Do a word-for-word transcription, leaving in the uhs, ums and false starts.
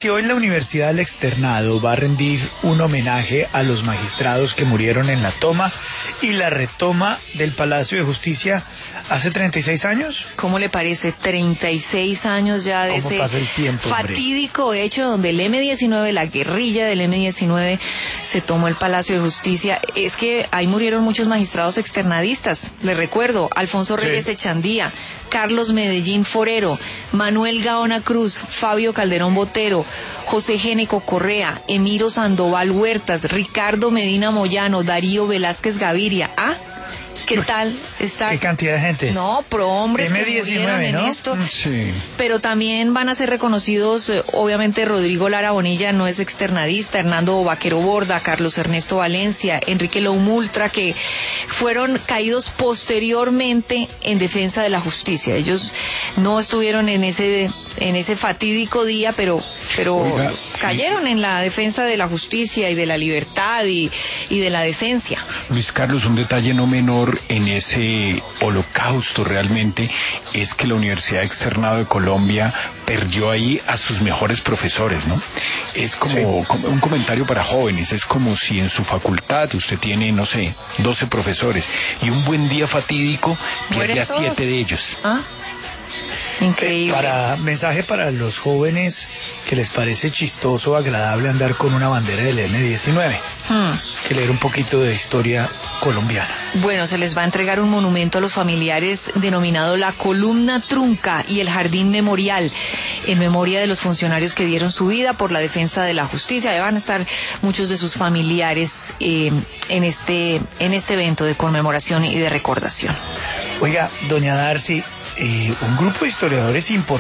Que hoy la Universidad del Externado va a rendir un homenaje a los magistrados que murieron en la toma y la retoma del Palacio de Justicia hace treinta y seis años. ¿Cómo le parece? treinta y seis años ya de ese pasa el tiempo, fatídico hombre? hecho donde el eme diecinueve, la guerrilla del eme diecinueve, se tomó el Palacio de Justicia. Es que ahí murieron muchos magistrados externadistas. Les recuerdo, Alfonso Reyes Sí. Echandía, Carlos Medellín Forero, Manuel Gaona Cruz, Fabio Calderón Botero, José Géneco Correa, Emiro Sandoval Huertas, Ricardo Medina Moyano, Darío Velázquez Gaviria. ¿Ah? ¿Qué tal? Está... ¿Qué cantidad de gente? No, pro hombres eme que murieron diecinueve, en ¿no? esto. Sí. Pero también van a ser reconocidos, eh, obviamente, Rodrigo Lara Bonilla no es externadista, Hernando Vaquero Borda, Carlos Ernesto Valencia, Enrique Loumultra, que fueron caídos posteriormente en defensa de la justicia. Ellos no estuvieron en ese en ese fatídico día, pero pero Oiga, cayeron y... en la defensa de la justicia y de la libertad y, y de la decencia. Luis Carlos, un detalle no menor en ese holocausto realmente es que la Universidad Externado de Colombia perdió ahí a sus mejores profesores, ¿no? Es como, sí. como un comentario para jóvenes, es como si en su facultad usted tiene, no sé, doce profesores y un buen día fatídico pierde a siete de ellos. ¿Ah? Increíble. Eh, para, mensaje para los jóvenes que les parece chistoso, agradable andar con una bandera del eme diecinueve. Hmm. Que leer un poquito de historia colombiana. Bueno, se les va a entregar un monumento a los familiares denominado la Columna Trunca y el Jardín Memorial, en memoria de los funcionarios que dieron su vida por la defensa de la justicia. Ahí van a estar muchos de sus familiares eh, en este en este evento de conmemoración y de recordación. Oiga, doña Darcy, eh, un grupo de historiadores importantes